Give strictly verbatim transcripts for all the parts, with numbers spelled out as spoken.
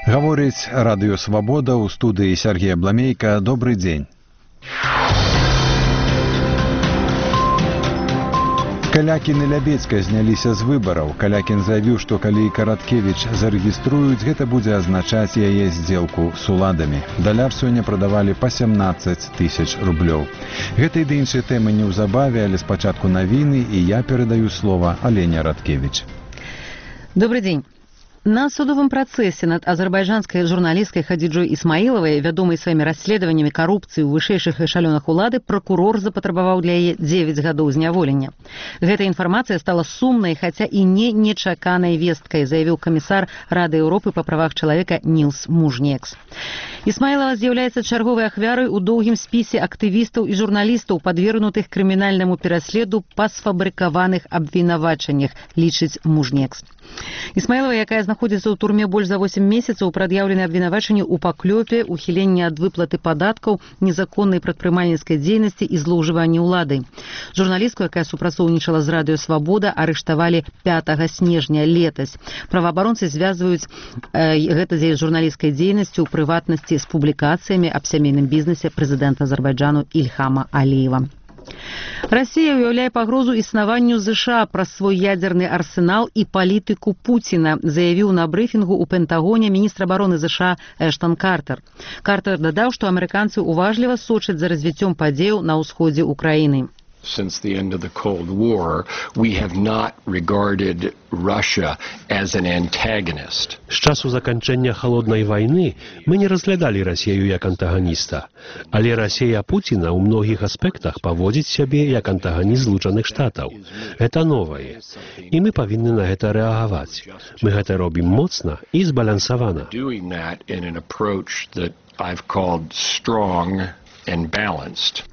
Гаворыць радыё «Свабода», у студыі Сергей Бламейка. Добрый дзень. Калякін і Лябецька зняліся з выбараў. Калякін заявіў, што калі Караткевіч зарэгіструюць, гэта будзе азначаць яе здзелку з уладамі. Даляр сёння прадавалі па сямнаццаць тысяч рублёў. Гэта і ды іншыя тэмы неўзабаве, але спачатку навіны, і я перадаю слова Алене Радкевіч. Добрый день. На судовом процессе над азербайджанской журналисткой Хадиджой Исмаиловой, вядомой своими расследованиями коррупции у вышэйшых эшалёнах улады, прокурор запатрабаваў для яе дзевяць гадоў зняволення. Гэта інфармацыя стала сумнай, хаця і не нечаканай весткай, заявіў камісар Рады Еўропы па правах чалавека Нілс Мужнекс. Исмаилова з'яўляецца чарговай ахвярай у доўгім спісе актывістаў і журналістаў, падвергнутых крымінальнаму пераследу па сфабрыкаваных абвінавачаннях, лічыць Мужнекс. Исмаилова, якая знаходзіцца ў турме больш за восем месяцаў, прад'яўлены абвінавачанні ў паклёпе, ухіленні ад выплаты падаткаў, незаконнай прадпрымальніцкай дзейнасці і злоўжыванні ўладай. Журналістку, якая супрацоўнічала з радыё «Свабода», арыштавалі пятага снежня летась. Праваабаронцы звязваюць э, гэта з яе журналісцкай дзейнасцю, у прыватнасці з публікацыямі аб сямейным бізнесе прэзідэнта Азербайджану Ільхама Аліева. Россия уяўляе пагрозу існаванню ЗША праз свой ядерны арсенал і палітыку Пуціна, заявіў на брыфінгу ў Пентагоне міністр абароны ЗША Эштон Картер. Картер дадаў, што амерыканцы уважліва сочаць за развіццём падзеяў на ўсходзе ўкраіны. Since the end of the Cold War, we have not regarded Russia as an antagonist. З часу заканчэння халоднай вайны мы не разглядалі Расію як антаганіста, але Расія Пуціна ў многіх аспектах паводзіць сябе як антаганіст Злучаных Штатаў. Гэта новае, і мы павінны на гэта рэагаваць. Мы гэта робім моцна і збалансавана. Doing that in an approach that I've called strong and balanced.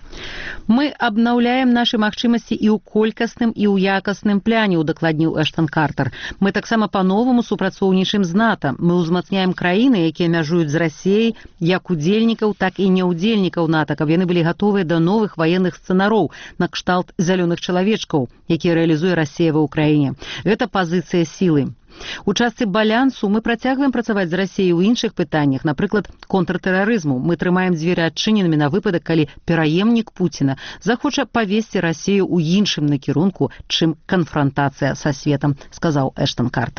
Мы абнаўляем нашы магчымасці і ў колькасным, і ў якасным пляне, удакладніў Эштон Картер. Мы таксама па-новаму супрацоўнічаем з НАТО. Мы ўзмацняем краіны, якія мяжуюць з Расіяй, як удзельнікаў, так і неудзельнікаў НАТО, каб яны былі гатовыя да новых ваенных сцэнароў на кшталт зялёных чалавечкаў, якія рэалізуе Расія ва ўкраіне. Гэта пазіцыя сілы. У частцы балансу мы працягваем працаваць з Расіяй у іншых пытаннях, напрыклад, контртэрарызму. Мы трымаем дзверы адчыненымі на выпадак, калі пераемнік Пуціна захоча павесці Расію ў іншым накірунку, чым канфрантацыя са светам, сказаў Эштон Картер.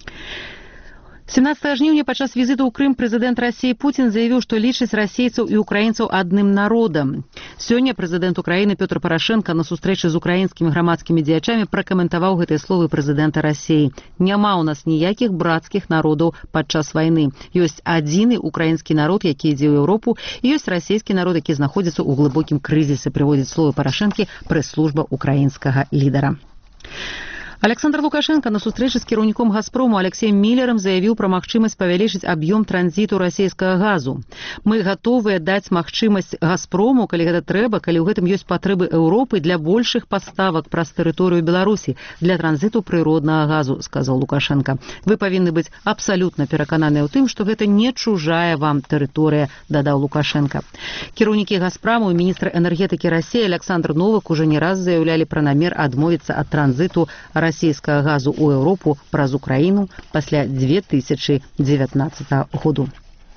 семнадцатага жніўня падчас візіту ў Крым прэзідэнт Расіі Пуцін заявіў, што лічыць расейцаў і украінцаў адным народам. Сёння прэзідэнт Украіны Пётр Парашенка на сустрэчы з украінскімі грамадскімі дзеячамі пракаментаваў гэтыя словы прэзідэнта Расіі. Няма ў нас ніякіх брацкіх народаў падчас вайны. Ёсць адзіны украінскі народ, які ідзе ў Еўропу, і ёсць расійскі народ, які знаходзіцца ў глыбокім крызісе, прыводзіць словы Парашэнкі прэс-служба украінскага лідара. Александр Лукашенко на сустрэчы з кіраўніком «Газпрому» Алексеем Міллерам заявіў пра магчымасць павялічыць аб'ём транзіту расійскага газу. Мы гатовыя даць магчымасць «Газпрому», калі гэта трэба, калі ў гэтым ёсць патрэбы Еўропы для большых паставак праз тэрыторыю Беларусі для транзіту прыроднага газу, сказаў Лукашенко. Вы павінны быць абсалютна перакананыя ў тым, што гэта не чужая вам тэрыторыя, дадаў Лукашенко. Кіраўнікі «Газпраму» і міністр энергетыкі Расіі Александр Новак уже не раз заяўлялі пра намер адмовіцца ад транзіту расійскага газу ў Еўропу праз Украіну пасля две тысячы дзевятнаццатага году.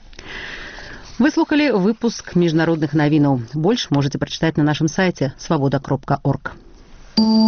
Вы слухалі выпуск міжнародных навінаў. Больш можаце прачытаць на нашым сайце свабода кропка орг.